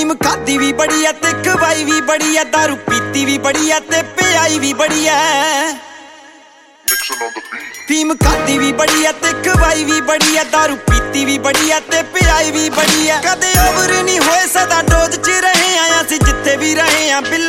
ਫੀਮ ਖਾਦੀ ਵੀ ਬੜੀ ਐ ਤੇ ਖਵਾਈ ਵੀ ਬੜੀ ਐ, ਦਾਰੂ ਪੀਤੀ ਵੀ ਬੜੀ ਐ ਤੇ ਪਿਆਈ ਵੀ ਬੜੀ ਐ। ਫੀਮ ਖਾਦੀ ਵੀ ਬੜੀ ਐ ਤੇ ਖਵਾਈ ਵੀ ਬੜੀ ਐ, ਦਾਰੂ ਪੀਤੀ ਵੀ ਬੜੀ ਐ ਤੇ ਪਿਆਈ ਵੀ ਬੜੀ ਐ। ਕਦੇ ਓਵਰ ਨਹੀਂ ਹੋਏ, ਸਦਾ ਡੋਜ਼ 'ਚ ਰਹੇ ਆਂ ਅਸੀਂ ਜਿੱਥੇ ਵੀ ਰਹੇ ਆਂ।